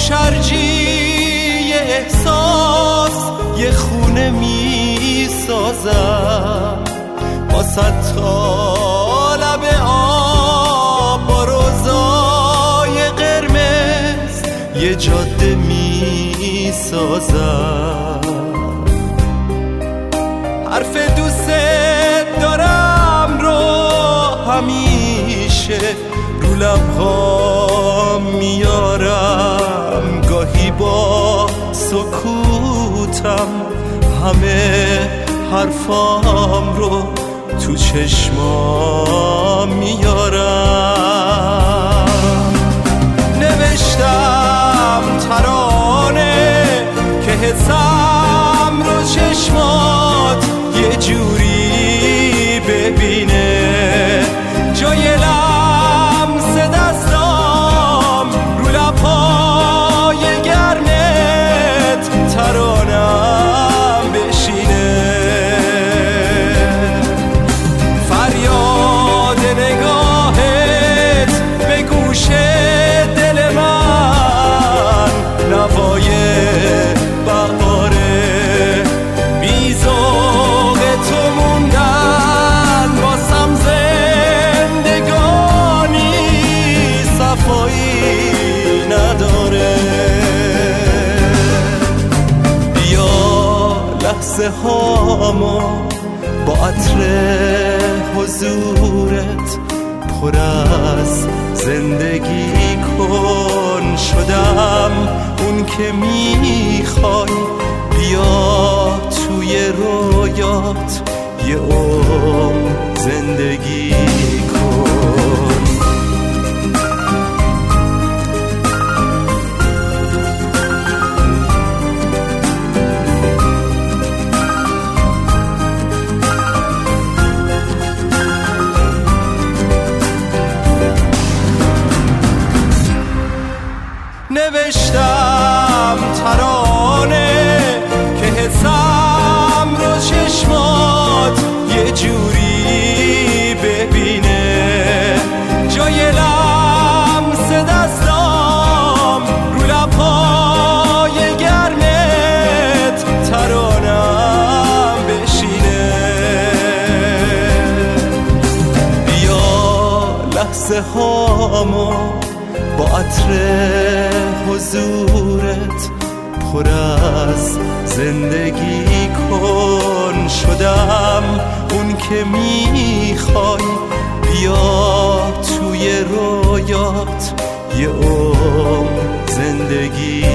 شرجی احساس یه خونه می سازم واسه تا لب آب با روزای قرمز یه جاده می سازم. حرف دوست دارم رو همیشه رو لب‌ها میارم، گاهی با سکوتم همه حرفام رو تو چشمام میارم. نوشتم ترانه که حسم رو چشمات یه جوری ببینه، جای لمس دستام رو لب‌های گرمت ترانم بشینه. فریاد نگاهت به گوش دل من نوای بهاره، بی‌ذوق تو موندن واسم زندگانی صفایی نداره. بیا لحظه هامو با عطر حضورت پر از زندگی کن، شدم اون که میخوای، بیا توی رویات یه عمر زندگی کن. نوشتم ترانه که حسم رو چشمات یه جوری ببینه، جای لمس دستام رو لب‌های گرمت ترانم بشینه. بیا لحظه هامو با عطر حضورت پر از زندگی کن، شدم اون که میخوای، بیا توی رویات یه عمر زندگی